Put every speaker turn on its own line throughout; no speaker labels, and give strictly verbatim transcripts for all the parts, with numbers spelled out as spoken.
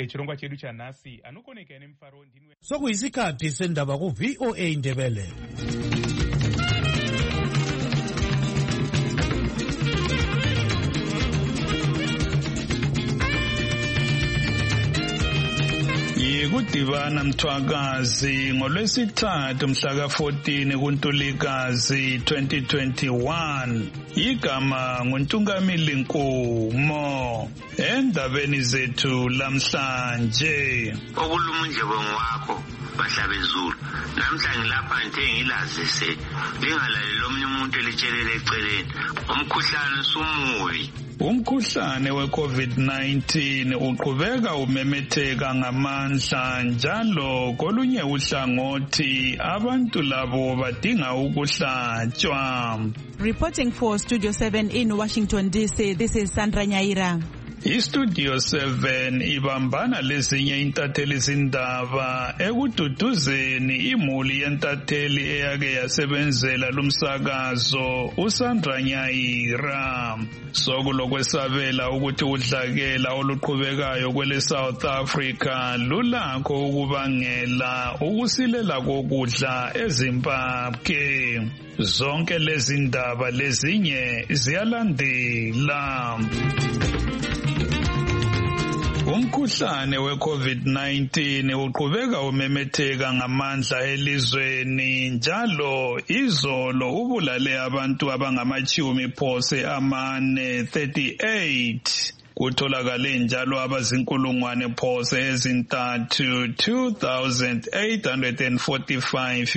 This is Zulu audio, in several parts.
chirongwa chedu chanhasi anokoneka nemufaro ndinwe.
Sokuyisikhathi sendaba ku V O A Ndebele.
Kudibana Mthwakazi ngolwesithathu mhla ka fourteen kuNtulikazi twenty twenty-one. Igama nguNtungamili Nkumo. Endabeni zethu lamhlanje.
Okulumunje bongwakho bahlabezulu. Namhla ngilapha nje ngilazise lingalaleli omnye umuntu elitshelele eceleni. Umkhuhlane sumubi.
Umkhuhlane we COVID nineteen uqhubeka umemetheka ngamandla njalo kolunye uhlangothi abantu labo badinga ukuhlatshwa.
Reporting for Studio seven in Washington D C, this is Sandra Nyaira.
iStudio seven ibambana lezinye intatheli zindaba ekududuzeni imuli yentatheli eyake yasebenzela lumsakazo uSandra Nyaira. Sokulokwesabela ukuthi udlakela oluqhubekayo kwele South Africa lulakho ukubangela ukusilela kokudla eZimbabwe. Zonke lezi ndaba lezinye ziyalandela. Umkhuhlane we COVID nineteen uqhubeka umemetheka ngamandla elizweni njalo izolo ubulale abantu abangamachumi phose amane thirty-eight. Kutholakale njalo abazinkulungwane phose ezintathu two thousand eight hundred forty-five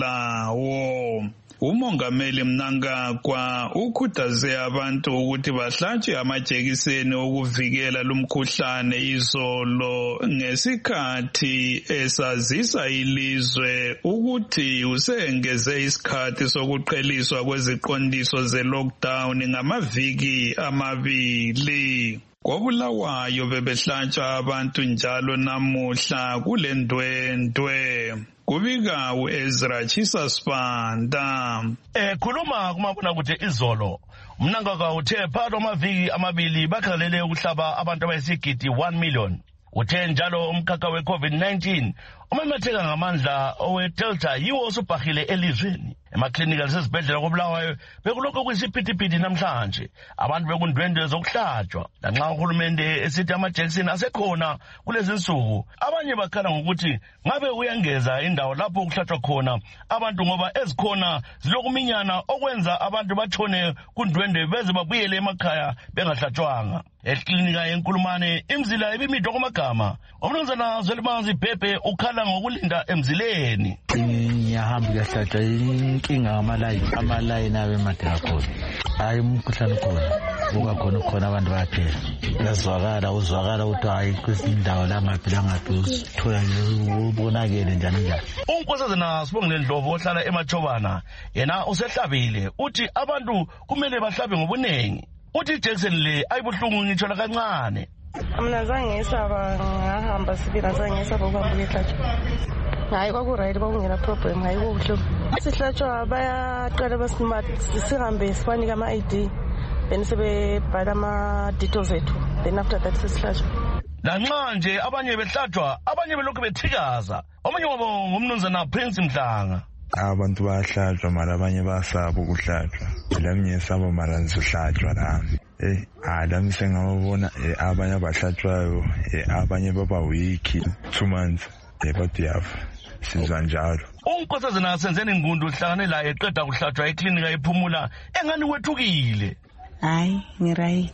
belawo. Umongameli Mnangagwa ukhuthaze abantu ukuthi bahlatshwe amajekiseni okuvikela lumkhuhlane izolo ngesikhathi esazisa ilizwe ukuthi usengeze isikhathi sokuqheliswa kweziqondiso ze-lockdown ngamaviki amabili. Kobulawayo bebehlatshwa abantu njalo namuhla kule ndwendwe. Kubika uEzra Chisa Spanda.
Eh khuluma kumabona ukuthi izolo Mnangagwa uthe phakathi kwamaviki amabili bakhalele ukuhlaba abantu abayisigidi one million. Uthe njalo umkhakha we-COVID nineteen umemetheka ngamandla owe-Delta yiwo osubhahile elizweni. Emaklinika lasezibhedlela kobulawayo bekulokho kuyisiphithiphithi namhlanje. Abantu bekundwendwe zokuhlatshwa. Lanxa uhulumende esithi amajekiseni asekhona kulezi nsuku, abanye bakhala ngokuthi ngabe uyangeza indawo lapho ukuhlatshwa khona abantu ngoba ezikhona zilokuminyana okwenza abantu bathone kundwendwe beze babuyele emakhaya bengahlatshwanga. Eklinika yenkulumane imzila ebimidwa kwamagama. Umnumzana Zwelibanzi Bhebhe ukhala ngokulinda emzileni.
Ngiyahamba ngiyahlatshwa inkinga ngamalayini amalayini abe made kakhulu. Hayi umkhuhlane khona buka khona khona abantu bayaphela. Yazwakala uzwakala ukuthi hayi kwizindawo la ngaphila ngathi usithola ubonakele njani njani.
Unkosazana Sibongile Ndlovu ohlala eMachobana yena usehlabile uthi abantu kumele bahlabe ngobunengi. Uthi Jackson le ayibuhlungu ngitsho la kancane.
Mina zange ngisaba ngahamba sibina zange ngisaba ukuhamba uyehlatshwa. Hayi kwaku-right kwakungena problem hayi kubuhlungu. Sihlatshwa bayaqala basimathi sihambe sibanike ama-I D then sebebhala ama-details ethu then after that sesihlatshwa.
Lanxa nje abanye behlatshwa abanye belokhu bethikaza. Omunye wabo ngumnumzana Prince Mhlanga.
Abantu bayahlatshwa mara abanye basaba ukuhlatshwa. Lami ngisaba mara ngizohlatshwa nami. Eh alami sengabona abanye abahlatshwayo abanye baba week two months but yafa sizwa njalo.
Unkosazana Senzeni Ngundu uhlangane la eqeda kuhlatshwa eklinika ephumula engani wethukile.
Hayi ngiright.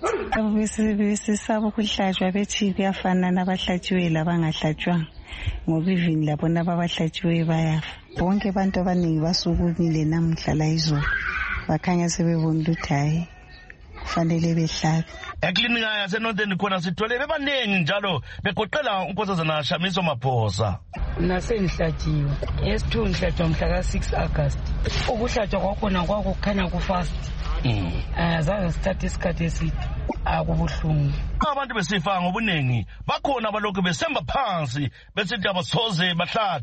Abesisaba ukuhlatshwa bethi kuyafana nabahlatshiwe labangahlatshwanga ngoba even labo nabahlatshiwe bayafa. Bonke abantu abaningi basukumile namhla la izolo bakhanya sebebona ukuthi hayi kufanele behlabe.
Eklinika yaseNorthern khona sithole bebaningi njalo begoqela unkosazana Shamiso Maphosa.
Nasengihlatshiwe yes two ngihlatshwa mhla ka six August. Ukuhlatshwa kwakhona kwakukhanya kufast. Mm. Azaze sithathe isikhathi eside akubuhlungu.
Abantu besifa ngobunengi bakhona abalokhu besemba phansi besithi abasoze bahlatshwe.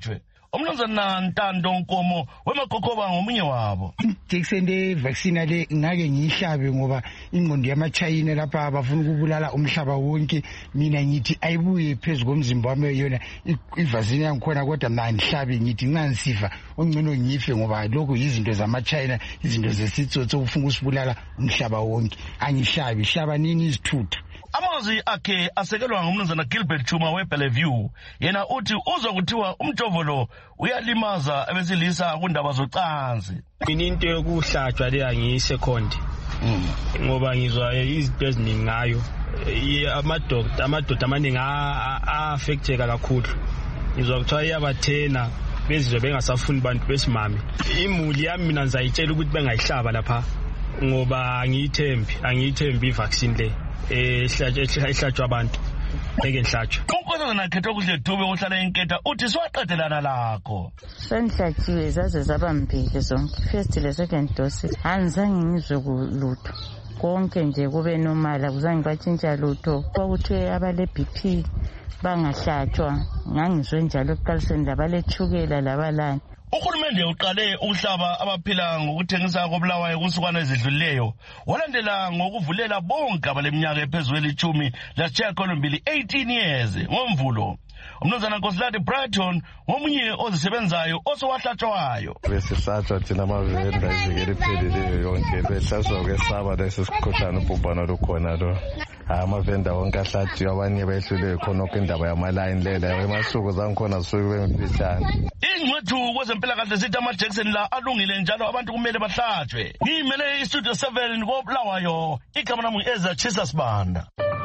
umnumzana Ntando Nkomo weMakokoba ngomunye wabo.
Jackson le vaccine le ngake ngiyihlabe ngoba ingqondo yamachayina lapha abafuna ukubulala umhlaba wonke. Mina ngithi ayibuye phezulu komzimba wami yona i-vaccine yangikhona kodwa mina ngihlabe ngithi nxa ngisifa ongcono ngife ngoba lokho izinto zamachayina izinto zesitsotso ufuna usibulala umhlaba wonke. Angihlabi hlaba nini izithutha.
Amazwi akhe asekelwa ngumnumzana Gilbert Chuma weBellevue. Yena uthi uzwa kuthiwa umjovo lo uyalimaza abesilisa kundaba zocansi.
Mina into yokuhlatshwa le angiyisecondi. Ngoba ngizwa izinto eziningi ngayo. Amadoda amadoda amaningi a-affecteka kakhulu. Ngizwa kuthiwa iyabathena bezizwe bengasafuni bantu besimame. Imuli yami mina ngizayitshela ukuthi bengayihlaba lapha ngoba angiyithembi angiyithembi ivaccine le. ehlatshwa abantu eke nhlatshwa.
Unkosazana Khetho kuhle Dube ohlala eNketha uthi siwaqedelana lakho.
Senhlatshiwe zaze zaba mbili zonke. First le second dose. Anzange ngizwe kulutho. Konke nje kube normal akuzange kwatshintsha lutho. Kwakuthiwe abale B P bangahlatshwa. Ngangizwe njalo kuqaliseni labale chukela labalani.
Uhulumende uqale ukuhlaba abaphila ngokuthengisa kobulawayo kusukwana ezidlulileyo walandela ngokuvulela bonke abaleminyaka ephezulu elithumi lasishiyagalombili eighteen years ngomvulo. Umnumzana Nkosiladi Brighton ngomunye ozisebenzayo osowahlatshwayo.
Besihlatshwa thina amavenda ivekeli ipheleleyo yonke behlatshwa kwesaba lesi sikhuhlane ubhubhane olukhona lo. Amavenda wonke ahlatshiwe abanye behlulwe khona indaba yamalayini lela emasuku zangikhona zisuke bemfitshane.
Ingcwethu kwezempilakahle zithi ama-Jackson la alungile njalo abantu kumele bahlatshwe. Ngiyimele iStudio seven koBulawayo igama lami Ezra Jesus Banda.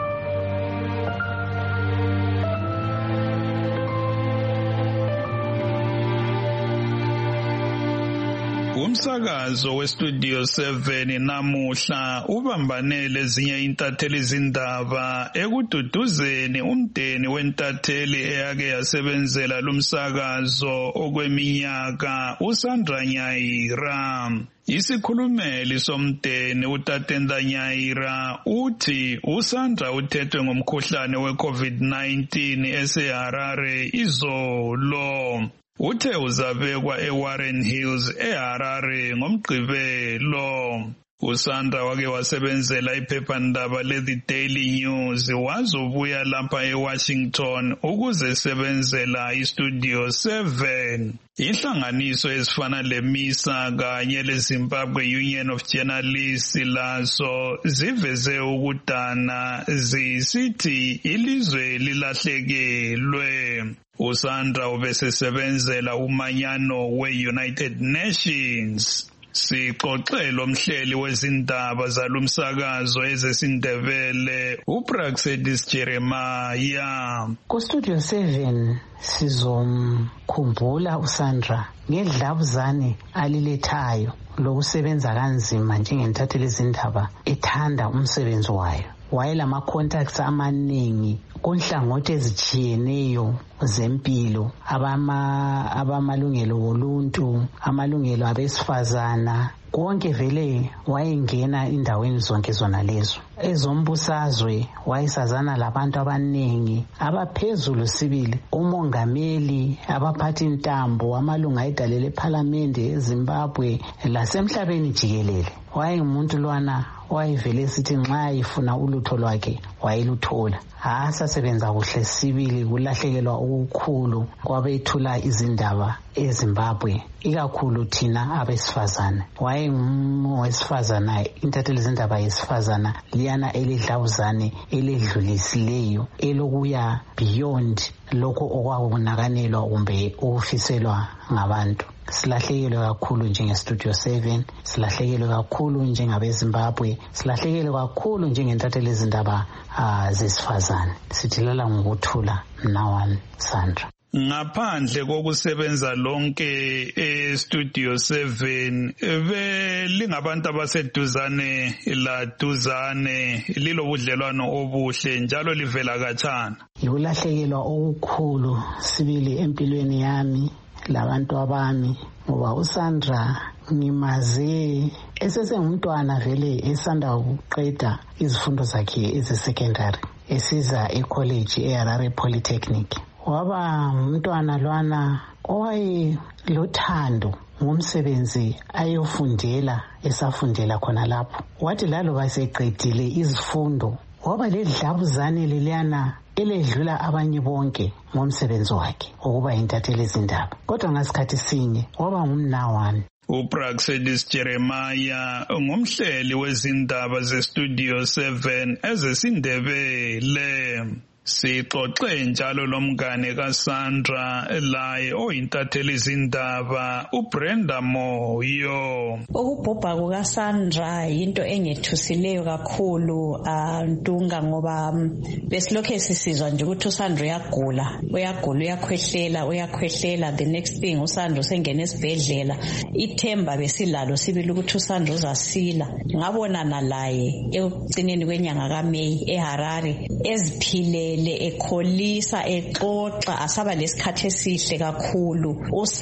Umsakazo weStudio seven namuhla ubambane lezinye intatheli izindaba ekududuzeni umdeni wentatheli eyake yasebenzela lumsakazo okweminyaka uSandra Nyaira. Isikhulumeli somdeni uTatenda Nyaira uthi uSandra uthethwe ngomkhuhlane weCovid nineteen eseHarare izolo. Uthe uzabekwa eWarren Hills eHarare ngomgqibelo. uSandra wake wasebenzela iphephandaba leThe Daily News wazobuya lapha eWashington ukuze sebenzela iStudio seven. Inhlanganiso ezifana leMISA kanye leZimbabwe Union of Journalists lazo ziveze ukudana zisithi ilizwe lilahlekelwe. uSandra ubesesebenzela umanyano we-United Nations. Sixoxela umhleli wezindaba zalumsakazo ezesindebele uPraxedis Jeremiah.
KuStudio seven sizomkhumbula uSandra ngedlabuzane alilethayo lokusebenza kanzima njengentatheli izindaba ethanda umsebenzi wayo. Wayelama contacts amaningi kunhlangothi ezitshiyeneyo zempilo, abama abamalungelo oluntu, amalungelo abesifazana, konke vele wayengena indaweni zonke zona lezo. Ezombusazwe wayesazana labantu abaningi abaphezulu sibili, umongameli, abaphathi intambo, amalunga edalele eParliament eZimbabwe lasemhlabeni jikelele. Wayengumuntu lwana wayevele sithi nxa ifuna ulutho lwakhe wayeluthola. Asasebenza kuhle sibili, kulahlekelwa ukukhulu kwabethula izindaba eZimbabwe, ikakhulu thina abesifazana. Wayengowesifazana, intatheli izindaba yesifazana liyana elidlawuzane eledlulisileyo elokuya beyond lokho okwakunakanelwa kumbe okufiselwa ngabantu. Silahlekelwe kakhulu njengeStudio seven, silahlekelwe kakhulu njengabeZimbabwe, silahlekelwe kakhulu njengentatheli izindaba uh, zesifazane. Sithilala ngokuthula mnawami Sandra.
Ngaphandle kokusebenza lonke eStudio seven belingabantu abaseduzane laduzane, lilo budlelwano obuhle njalo livela khatshana.
Yikulahlekelwa okukhulu sibili empilweni yami labantu abami, ngoba uSandra ngimaze esesengumntwana vele esanda ukuqeda izifundo zakhe eze secondary esiza ecollege eHarare Polytechnic. waba umntwana lwana owayelothando ngomsebenzi ayofundela esafundela khona lapho. Wathi laloba seqedile izifundo waba ledlabuzane leliyana eledlula abanye bonke ngomsebenzi wakhe ukuba yintatheli izindaba, kodwa ngasikhathi sinye waba ngumnawani.
uPraxedis Jeremiah ngumhleli wezindaba zeStudio seven ezesindebele. Sixoxe njalo lomngane kaSandra laye oyintatheli izindaba uBrenda Moyo.
Ukubhubha kukaSandra into engethusileyo kakhulu Ntunga ngoba besilokhe sisizwa nje ukuthi uSandra uyagula, uyagula uyakhwehlela, uyakhwehlela the next thing uSandra usengena esibhedlela. Ithemba besilalo sibili ukuthi uSandra uzasila. Ngabonana laye ekugcineni kwenyanga kaMeyi eHarare eziphile ekholisa exoxa asaba lesikhathi esihle kakhulu.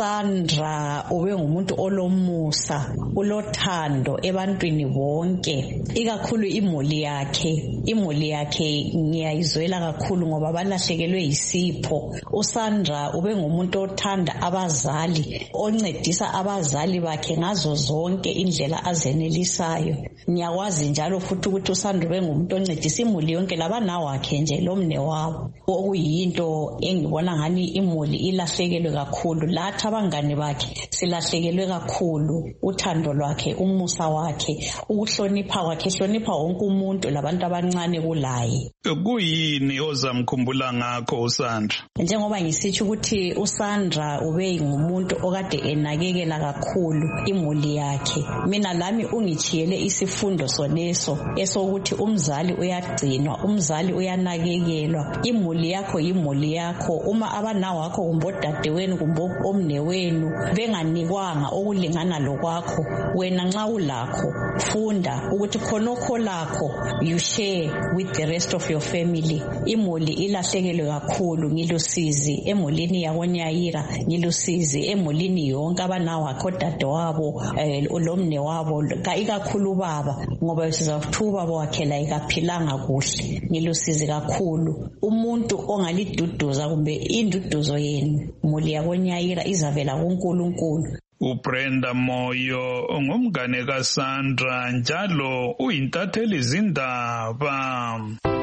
uSandra ube ngumuntu olomusa, ulothando ebantwini bonke, ikakhulu imuli yakhe. Imuli yakhe ngiyayizwela kakhulu ngoba balahlekelwe isipho. uSandra ube ngumuntu othanda abazali, oncedisa abazali bakhe ngazo zonke indlela azenelisayo. Ngiyakwazi njalo futhi ukuthi uSandra ube ngumuntu oncedisa imuli yonke labana wakhe nje lomne wabo, okuyinto engibona ngani imuli ilahlekelwe kakhulu. Lathi abangane bakhe silahlekelwe kakhulu uthando lwakhe, umusa wakhe, ukuhlonipha kwakhe, hlonipha wonke umuntu labantu abancane kulaye.
Kuyini ozamkhumbula ngakho uSandra?
Njengoba ngisitsho ukuthi uSandra ube ngumuntu okade enakekela kakhulu imuli yakhe. Mina lami ungichiyele isifundo soneso esokuthi umzali uyagcinwa, umzali uyanakekelwa. Imuli yakho imuli yakho. Uma abana wakho kumbe odadewenu kumbe omnewenu benganikwanga okulingana lokwakho, wena nxa ulakho funda ukuthi khonokho lakho you share with the rest of your family. Imuli ilahlekelwe kakhulu. Ngilusizi emulini yakoNyayira, ngilusizi emulini yonke abana wakho, odadewabo lomne wabo, ikakhulu baba ngoba sizathuba bowakhela ikaphilanga kuhle. Ngilusizi kakhulu. Umuntu ongaliduduza kumbe induduzo yenu muli yakoNyayira izavela kuNkulunkulu.
uBrenda Moyo ngumngane kaSandra njalo uyintatheli izindaba.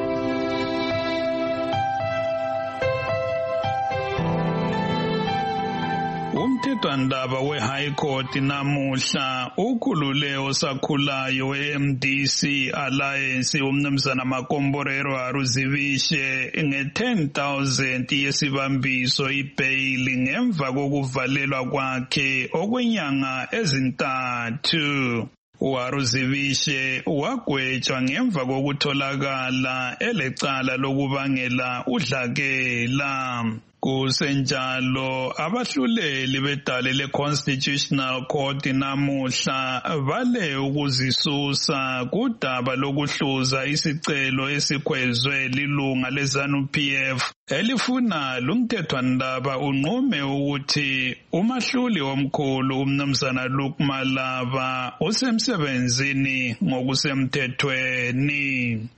Umthethwandaba we-High Court namuhla ukhulule osakhulayo we-M D C Alliance umnumzana Makomborero Haruzivishe nge-ten thousand yesibambiso ibhayili ngemva kokuvalelwa kwakhe okwenyanga ezintathu. uHaruzivishe wagwetshwa ngemva kokutholakala elecala lokubangela udlakela. Kusenjalo abahluleli bedale le-Constitutional Court namuhla bale ukuzisusa kudaba lokuhluza isicelo esikhwezwe lilunga le-ZANU P F elifuna lumthethwandaba unqume ukuthi umahluli omkhulu umnumzana Luke Malaba usemsebenzini ngokusemthethweni.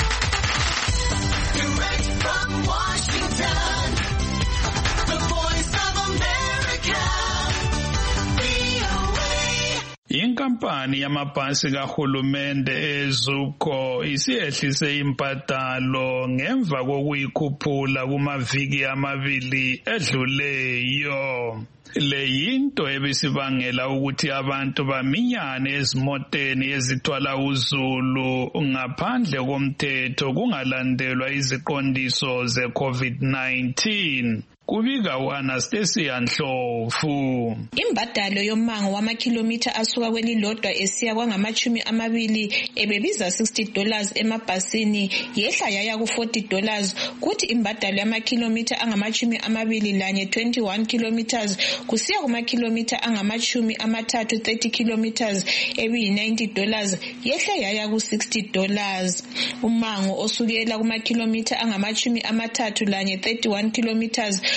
Inkampani yamabhasi kahulumende eZUCO isiyehlise impatalo ngemva kokuyikhuphula kumaviki amabili edluleyo. Le yinto ebisibangela ukuthi abantu baminyane ezimoteni ezithwala uzulu ngaphandle komthetho kungalandelwa iziqondiso ze-COVID nineteen. Kubika uAnastasia Ndlovu.
Imbadalo yomango wamakhilomitha asuka kwelilodwa esiya kwangamachumi amabili ebebiza sixty dollars emabhasini yehla yaya ku forty dollars, kuthi imbadalo yamakhilomitha angamachumi amabili lanye twenty-one kilometers kusiya kumakhilomitha angamachumi amathathu thirty kilometers ebiyi ninety dollars yehla yaya ku sixty dollars. Umango osukela kumakhilomitha angamachumi amathathu lanye thirty-one kilometers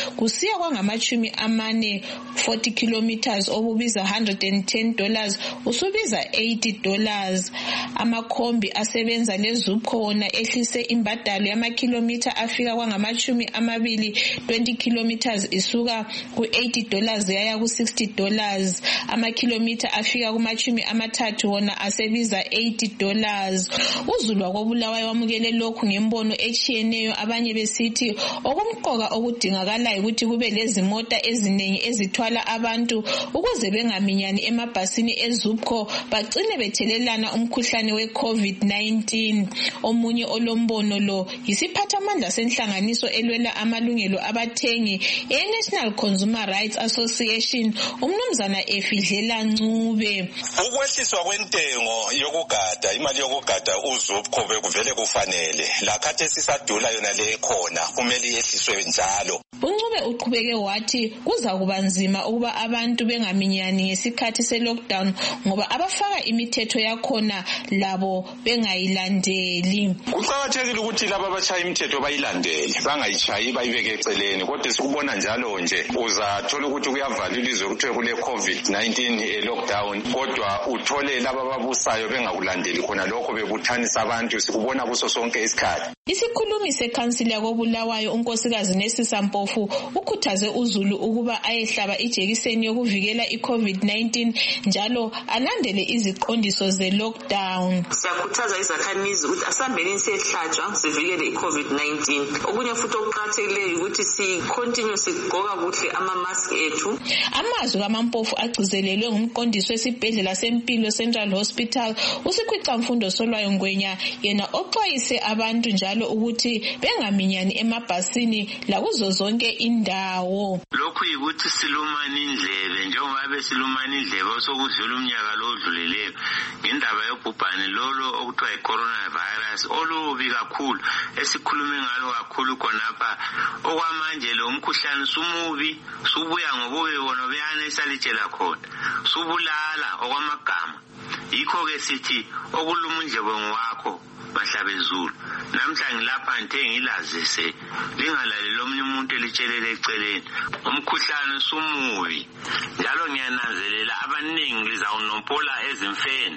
kusiya kwangamachumi amane forty kilometers obubiza one hundred ten dollars usubiza eighty dollars. Amakhombi asebenza leZUPCO wona ehlise imbadalo yamakhilomitha afika kwangamachumi amabili twenty kilometers isuka ku eighty dollars yaya ku sixty dollars. Amakhilomitha afika kumachumi amathathu wona asebiza eighty dollars. uZulu wakobulawayo wamukele lokhu ngembono echiyeneyo, abanye besithi okumqoka okudingakalayo ukuthi kube lezimota eziningi ezithwala abantu ukuze bengaminyani emabhasini eZUPCO bagcine bethelelana umkhuhlane we-COVID nineteen. Omunye olombono lo yisiphathamandla senhlanganiso elwela amalungelo abathengi e-National Consumer Rights Association, umnumzana Efidlela Ncube.
Ukwehliswa kwentengo yokugada, imali yokugada uZUPCO bekuvele kufanele, lakhathi sisadula yona le khona kumele yehliswe njalo.
uNcube uqhubeke wathi kuza kuba nzima ukuba abantu bengaminyani ngesikhathi se-lockdown ngoba abafaka imithetho yakhona labo bengayilandeli.
Kuqakathekile ukuthi laba abashaya imithetho bayilandele, bangayichayi bayibeke eceleni, kodwa sikubona njalo nje uzathola ukuthi kuyavalwa ilizwe kuthiwe kule COVID nineteen e-lockdown, kodwa uthole laba ababusayo bengakulandeli khona lokho bebuthanisa abantu, sikubona kuso sonke isikhathi.
Isikhulumi sekhansili yakobulawayo unkosikazi Nesisa Mpofu ukhuthaze uZulu ukuba ayehlaba ijekiseni yokuvikela i-COVID nineteen njalo alandele iziqondiso ze-lockdown.
Siyakhuthaza izakhamizi ukuthi asambeni sehlatshwa sivikele i-COVID nineteen. Okunye futhi okuqakathekileyo ukuthi si-continue sigqoka kuhle ama-mask ethu.
Amazwi kaMampofu agcizelelwe ngumqondisi wesibhedlela sempilo Central Hospital uSikhwicamfundo Solwayo Ngwenya, yena oxwayise abantu njalo ukuthi bengaminyani emabhasini lakuzo zonke indawo.
Lokhu yikuthi silumana indlebe njengoba besilumana indlebe sokudlula umnyaka lo odlulileyo ngendaba yobhubhane lolo okuthiwa i-coronavirus olubi kakhulu esikhulume ngalo kakhulu khonapha. Okwamanje lo umkhuhlane sumubi, subuya ngobubi bona beyana esalitshela khona, subulala okwamagama. Yikho-ke sithi okuluma indlebe ngwakho bahlabezulu. Namhla ngilapha ngithe ngilazise lingalaleli omunye umuntu elitshelele eceleni. Umkhuhlane sumubi njalo ngiyananzelela abaningi lizawunompola ezimfeni.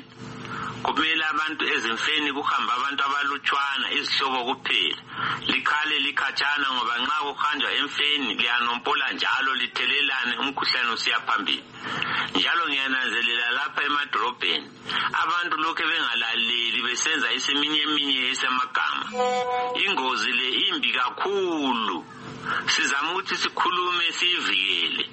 Kumele abantu ezimfeni kuhamba abantu abalutshwana izihlobo kuphela, likhale likhatshana ngoba nxa kuhanjwa emfeni liyanompola njalo lithelelane umkhuhlane usiya phambili. Njalo ngiyananzelela lapha emadrobheni abantu lokho bengalaleli besenza isiminye eminye esemagama. Ingozi le imbi kakhulu, sizama ukuthi sikhulume siyivikele,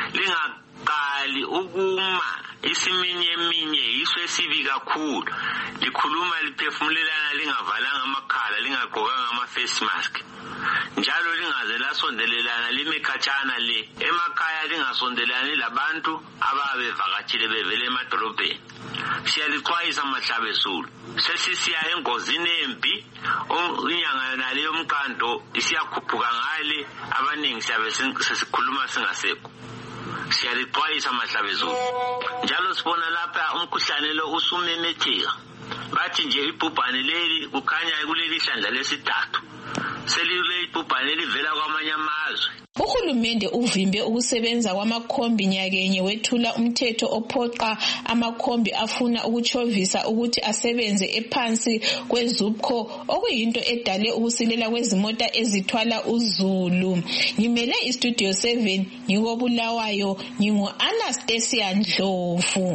lingaqali ukuma isiminye eminye yiso esibi kakhulu. Likhuluma liphefumulelana lingavalanga amakhala, lingagqokanga ama-face mask, njalo lingaze lasondelelana lime khatshana le. Emakhaya lingasondelani labantu ababevakatshile bevele emadolobheni. Siyalixwayisa mahlabezulu, sesisiya engozini embi, inyanga yonale yomqando isiyakhuphuka ngale, abaningi siyabe sesikhuluma singasekho. Siyalixwayisa mahlabezulu njalo sibona lapha umkhuhlane lo usumemetheka. Bathi nje ibhubhane leli kukhanya kuleli hlandla lesithathu, selile ibhubhane livela kwamanye amazwe.
Uhulumende uvimbe ukusebenza kwamakhombi nyakenye wethula umthetho ophoqa amakhombi afuna ukuchovisa ukuthi asebenze ephansi kweZUPCO, okuyinto edale ukusilela kwezimota ezithwala uZulu. Ngimele iStudio seven ngikobulawayo, ngingu-Anastasia Ndlovu.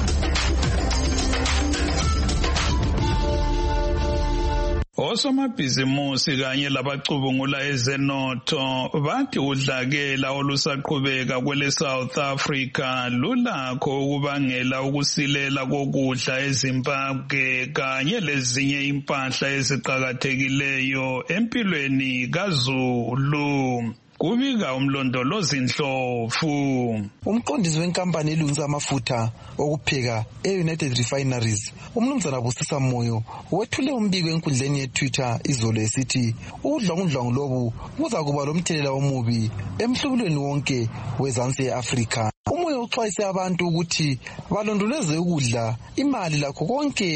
Osomabhizimusi kanye labacubungula ezenotho bathi udlakela olusaqhubeka kwele South Africa lulakho ukubangela ukusilela kokudla eZimbabwe kanye lezinye impahla eziqhakathekileyo empilweni kaZulu. Kubika umlondolozi Ndlovu.
Umqondisi wenkampani elungisa amafutha okupheka e-United Refineries, umnumzana Busisa Moyo, wethule umbiko enkundleni ye-Twitter izolo esithi udlwangudlwangu lobu kuza kuba lomthelela omubi emhlubulweni wonke wezansi e-Afrika. Umoya uxwayise abantu ukuthi balondoloze ukudla, imali lakho konke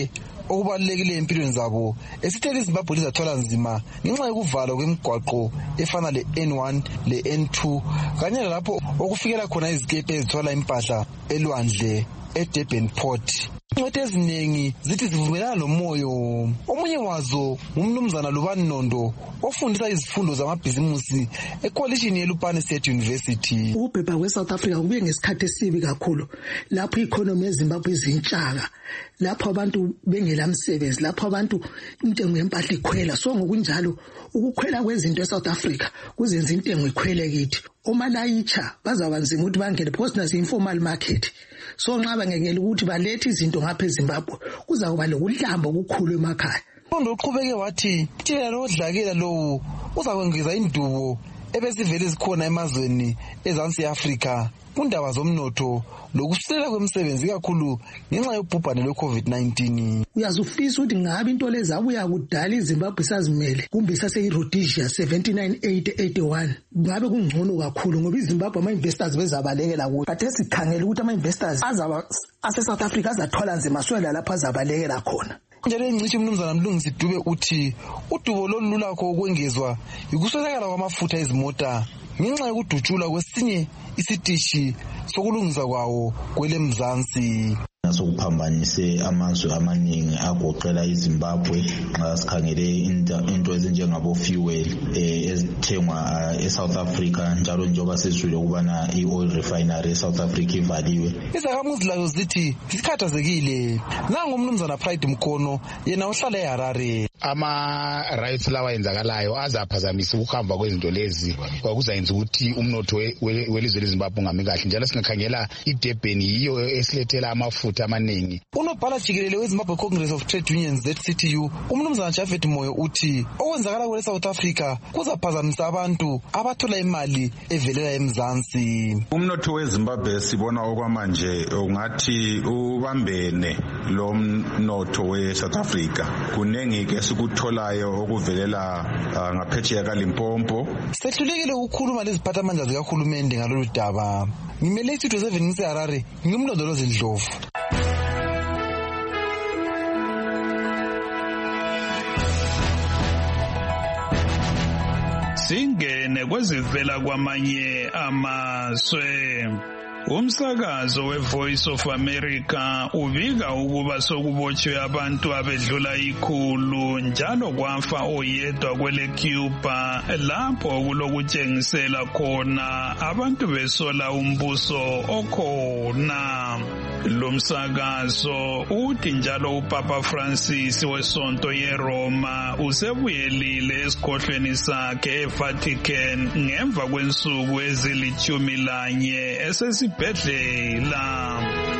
okubalulekile empilweni zabo esithele iZimbabwe lizathola nzima ngenxa yokuvalwa kwemigwaqo efana le N one le N two kanye lapho okufikela khona izikepe ezithola impahla elwandle eDurban Port. Ingcwete eziningi zithi zivumelana lomoyo. Omunye wazo ngumnumzana Lubani Nondo ofundisa izifundo zamabhizimusi ekolishini yeLupane State University.
Ukubhebha kweSouth Africa kubuye ngesikhathi esibi kakhulu lapho i-economy yeZimbabwe izintshaka, lapho abantu bengela msebenzi, lapho abantu intengo yempahla ikhwela. So ngokunjalo ukukhwela kwezinto eSouth Africa kuzenza intengo ikhwele kithi. Omalayicha bazaba nzima ukuthi bangene because nasi informal market. So nqaba ngekela ukuthi balethe izinto ngapha eZimbabwe kuzakuba lokudlamba okukhulu emakhaya.
Nondo uqhubeke wathi thina lo dlakela lo uzakwengeza indubo ebesivele zikhona emazweni eZansi Africa kundaba zomnotho lokusilela kwemisebenzi kakhulu ngenxa yobhubhane lwe-COVID nineteen.
Uyazufisa ukuthi ngabe into lezabuya kudala iZimbabwe sazimele kumbe sase-Rhodesia seventy-nine eighty eighty-one ngabe kungcono kakhulu ngoba iZimbabwe ama-investors bezabalekela kuyo. Kade sikhangela ukuthi ama-investors azaba ase-South Africa azathola nzima swela lapho azabalekela khona.
Njalo ingcishi umnumzana Mlungisi Dube uthi udubo lolu lakho ukwengezwa yikuswelakala kwamafutha ezimota ngenxa yokudutshulwa kwesinye isitishi sokulungisa kwawo kwele Mzansi.
Nasokuphambanise amazwe amaningi agoqela iZimbabwe nxa sikhangele into ezinjengabo fuel ezithengwa eSouth Africa njalo njengoba sezwile ukubana i-oil refinery eSouth Africa ivaliwe.
Izakhamuzi lazo zithi zikhathazekile. Nangu umnumzana Pride Mkono yena uhlala eHarare.
Ama rights lawa yenzakalayo azaphazamisa ukuhamba kwezinto lezi kwakuzayenza ukuthi umnotho welizwe leZimbabwe ungami kahle njalo singakhangela iDurban yiyo esilethela amafutha amaningi.
Unobhala jikelele weZimbabwe Congress of Trade Unions Z C T U umnumzana Japhet Moyo uthi okwenzakala kule South Africa kuzaphazamisa abantu abathola imali evelela eMzansi.
Umnotho weZimbabwe sibona okwamanje ungathi ubambene lo mnotho weSouth Africa. Kunengi ke sikutholayo okuvelela uh, ngaphetsheya kaLimpopo.
Sehlulekile ukukhuluma leziphathamandla zikahulumende ngalolu daba. Ngimele isitho seven ngiseHarare ngimlondolozi Ndlovu.
Singene kwezivela kwamanye amazwe. Umsakazo weVoice of America ubika ukuba sokubotshwe abantu abedlula ikhulu njalo kwafa oyedwa kwele Cuba lapho kulokutshengisela khona abantu besola umbuso okhona. Lo msakazo uthi njalo uPapa Francis wesonto yeRoma usebuyelile esikhohlweni sakhe eVatican ngemva kwensuku ezilithumi lanye esesibhedlela.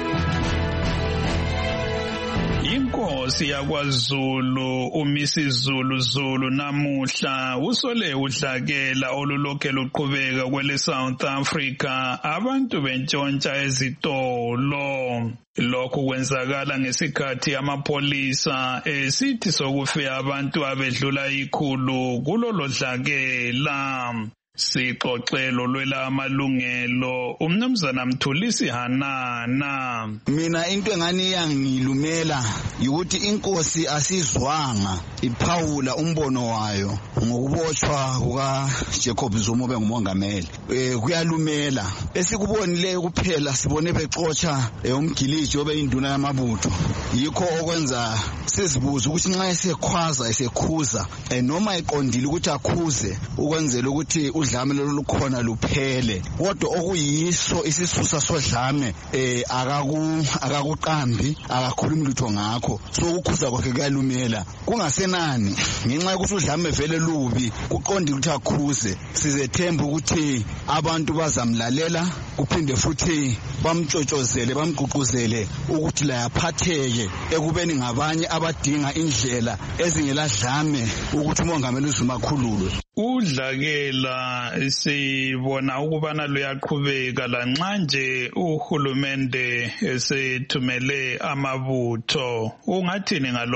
Inkosi yakwaZulu uMisi Zulu Zulu namuhla usole udlakela olulokhe luqhubeka kwele South Africa abantu bentshontsha ezitolo. Lokhu kwenzakala ngesikhathi amapolisa esithi sokufe abantu abedlula ikhulu kulolo dlakela. Sixoxelo lwela amalungelo umnumzana Mthulisi Hanana.
Mina into engani yangilumela ukuthi inkosi asizwanga iphawula umbono wayo ngokubotshwa kuka Jacob Zuma bengumongameli. Eh kuyalumela esikubonileyo kuphela sibone bexotsha umgiliji obe induna yamabutho. Yikho okwenza sizibuza ukuthi nxa esekhwaza esekhuza noma eqondile ukuthi akhuze ukwenzela ukuthi udlame lolukhona luphele kodwa okuyiso isisusa sodlame eh akaku akakuqambi akakhulumi lutho ngakho so ukukhuza kwakhe kuyalumela kungasenani ngenxa yokuthi udlame vele lubi kuqondile ukuthi akhuze sizethemba ukuthi abantu bazamlalela kuphinde futhi bamtshotshozele bamgqugquzele ukuthi la yaphatheke ekubeni ngabanye abadinga indlela ezingeladlame ukuthi umongameli uZuma khululwe.
Udlakela sibona ukubana luyaqhubeka lanxa nje uhulumende esethumele amabutho. Ungathini ngalokho?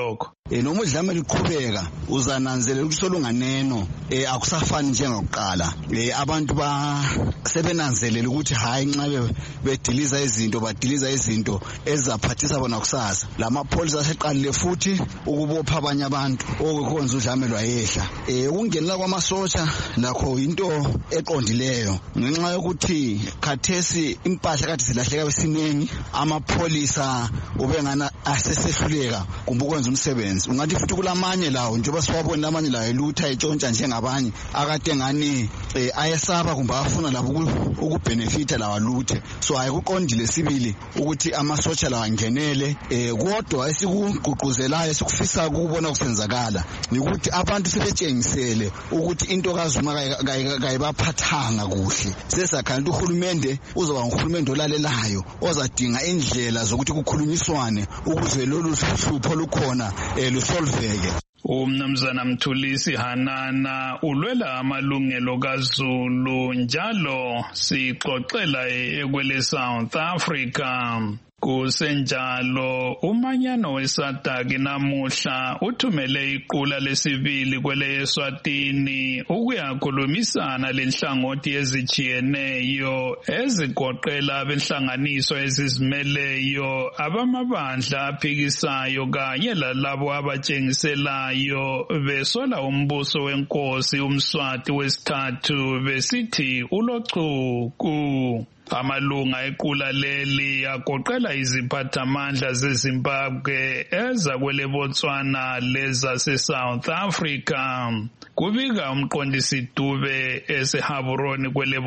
eh noma udlame liqhubeka uzananzelela ukuthi solunganeno eh akusafani njengokuqala eh abantu ba sebenanzelela ukuthi hayi nxa bediliza izinto badiliza izinto ezaphathisa bona kusasa lamapholisa aseqalile futhi ukubopha abanye abantu okwenza udlame lwayehla eh ukungenela kwamasotsha lakho into eqondileyo ngenxa yokuthi khathesi impahla kade silahleka kwesiningi amapholisa ubengana asesehluleka kumbe ukwenza umsebenzi ungathi futhi kulamanye lawo njengoba siwabona lamanye lawo elutha etshontsha njengabanye akade ngani ayesaba kumbe afuna labo ukubenefita lawa luthe so ayikuqondile sibili ukuthi amasotsha lawa ngenele eh kodwa esikuguquzelayo sikufisa ukubona kusenzakala ukuthi abantu sebetshengisele ukuthi into kaZuma kayibaphathanga kuhle sesakhanti uhulumende uzoba uhulumende olalelayo ozadinga indlela zokuthi kukhulunyiswane ukuze lolu hlupho lukhona lusolveke.
Umnumzana Mthulisi Hanana ulwela amalungelo kaZulu njalo sixoxela ekwele South Africa. Kusenjalo umanyano weSADC namuhla uthumele iqula lesibili kwele eSwatini ukuyakhulumisana lenhlangothi ezijiyeneyo ezigoqela benhlanganiso ezizimeleyo abamabandla aphikisayo kanye lalabo abatshengiselayo besola umbuso wenkosi uMswati wesithathu besithi ulochuku. Amalunga equla leli agoqela iziphathamandla zeZimbabwe eza kwele Botswana leza se-South Africa. Kubika umqondisi Dube eseHaburoni kwele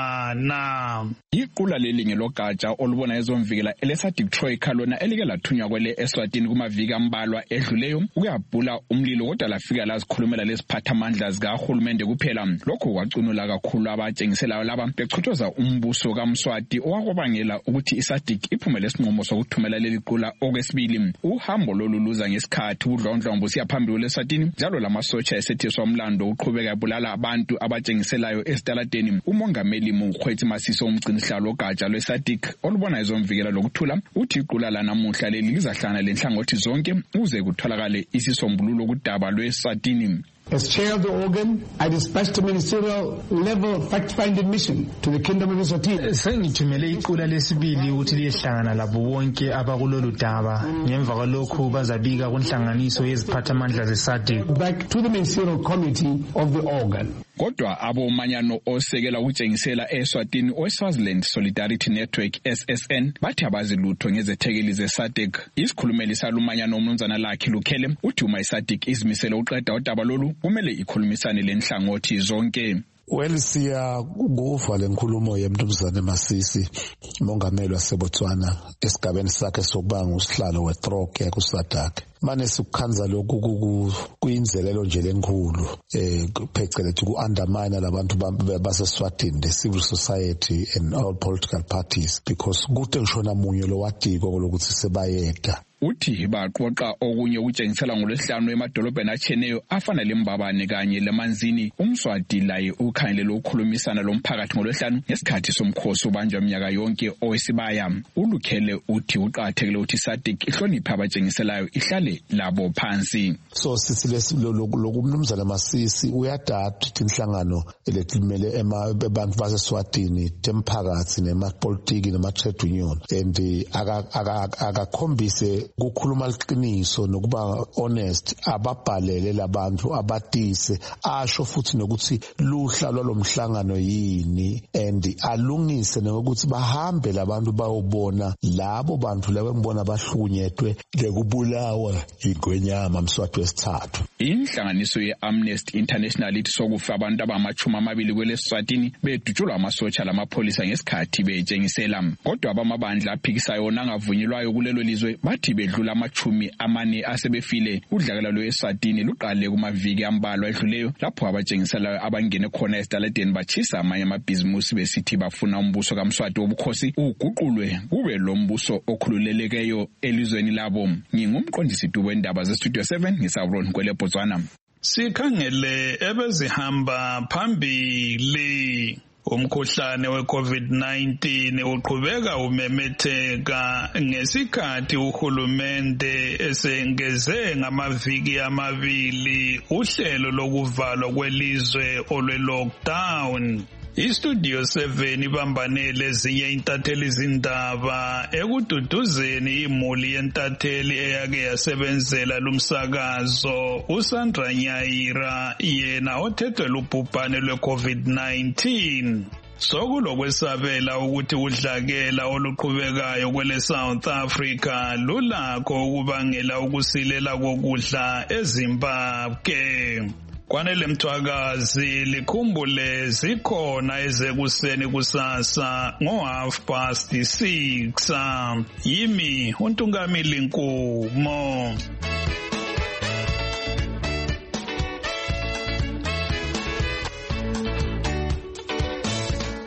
Botswana.
Iqula leli ngelogatsha olubona ezomvikela eleSADC Troika lona elike lathunywa kwele eSwatini kumaviki ambalwa edluleyo ukuyabhula umlilo kodwa lafika lazikhulumela lesiphathamandla zikahulumende kuphela. Lokho kwacunula kakhulu abatshengiselayo laba bechothoza umbuso kaMswati owakubangela ukuthi iSADC iphumele isinqumo sokuthumela leli qula okwesibili. Uhambo loluluza ngesikhathi udlondlombo siyaphambili leSwatini njalo lamasotsha esethiswa umlando uqhubeka ebulala abantu abatshengiselayo esitaladeni. Umongameli Mkhwethi Masiso umgcinisihlalo ogatsha lweSADC olubona ezomvikela lokuthula uthi iqula lanamuhla leli lizahlangana lenhlangothi zonke uze kutholakale isisombululo kudaba lweSwatini.
As chair of the organ, I dispatched a ministerial level fact-finding mission to the Kingdom of Eswatini.
Sengithumele iqula lesibili ukuthi liyehlangana labo bonke abakulolu daba. Ngemva kwalokho bazabika kunhlanganiso yeziphathamandla zeSADC.
Back to the ministerial committee of the organ.
Kodwa abomanyano osekela ukutshengisela eSwatini oSwaziland Solidarity Network S S N bathi abazilutho ngezethekeli zeSADC. Isikhulumeli salumanyano umnumzana lakhe Lukhele uthi uma iSADC izimisele uqeda udaba lolu kumele ikhulumisane lenhlangothi zonke.
Well, siya kuva lenkulumo yemnumzane Masisi mongameli waseBotswana esigabeni sakhe sokuba ngusihlalo weTroika yakuSADC. Mane sikukhanza lokhu kuyinzelelo nje lenkulu eh phecelezi ku-undermine labantu baseSwatini, the civil society and all political parties, because kude ngishona munye lo wadiko lokuthi sebayeda.
Uthi baqoqa okunye ukutshengisela ngolesihlanu emadolobheni acheneyo afana leMbabane kanye leManzini. UMswati laye ukhangelela ukukhulumisana lomphakathi ngolesihlanu ngesikhathi somkhosi ubanjwa iminyaka yonke owesibaya. Ulukhele uthi uqathekile ukuthi iSADC ihloniphe abatshengiselayo ihlale labo phansi.
So sithi lokumnumzana Masisi uyadada ukuthi inhlangano elekumele abantu baseSwatini temphakathi nemapolitiki nema-trade union and akakhombise kukhuluma liqiniso nokuba honest ababhalele labantu abatise asho futhi nokuthi luhla lwalomhlangano yini and alungise nokuthi bahambe labantu bayobona labo bantu labo ngibona bahlunyetwe lekubulawa ingwenyama Mswati wesithathu.
Inhlanganiso ye-Amnesty International ithi sokufa abantu abamachuma amabili kweleSwatini bedutshulwa amasotsha lamapholisa ngesikhathi betshengisela. Kodwa abamabandla aphikisayo nangavunyelwayo kulelo lizwe bathi bedlula amachumi amane asebefile. Udlakela lweSwatini luqale kumaviki ambalwa edluleyo lapho abatshengiselayo abangene khona esitaladeni bachisa amanye amabhizimusi besithi bafuna umbuso kaMswati wobukhosi uguqulwe kube lo mbuso okhululelekeyo elizweni labo. Ngingumqondisi Dube wendaba zeStudio seven ngisabroni kwele Botswana.
Sikhangele ebezihamba phambili. Umkhuhlane we-COVID nineteen uqhubeka umemetheka ngesikhathi uhulumende esengeze ngamaviki amabili uhlelo lokuvalwa kwelizwe olwe-lockdown. Istudio seven ibambanele ezinye intatheli zindaba ekududuzeni imuli yentatheli eyake yasebenzela lumsakazo uSandra Nyaira yena othethwe ubhubhane lwe-COVID nineteen. Sokulokwesabela ukuthi udlakela oluqhubekayo kwele South Africa lulakho ukubangela ukusilela kokudla eZimbabwe. Kwanele Mthwakazi likhumbule zikhona ezekuseni kusasa ngo half past six. Yimi uNtungamili Nkumo.